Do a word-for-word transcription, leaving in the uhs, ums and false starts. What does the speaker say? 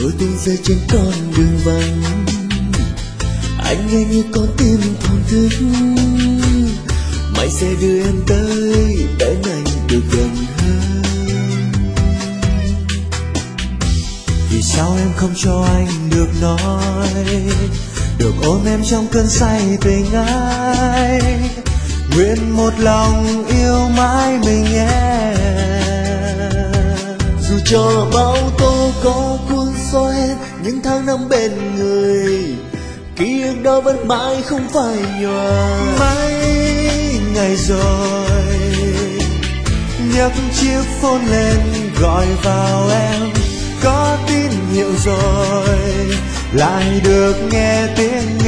đôi tiếng rơi trên con đường vắng. Anh nghe như con tim thổn thức, mãi sẽ đưa em tới bên anh được gần hơn. Vì sao em không cho anh được nói, được ôm em trong cơn say tình ai, nguyện một lòng yêu mãi mình nhé. Dù cho bao tố có cuốn xóa hết những tháng năm bên người, ký ức đó vẫn mãi không phai nhòa. Mấy ngày rồi nhấc chiếc phone lên gọi vào em, có tín hiệu rồi lại được nghe tiếng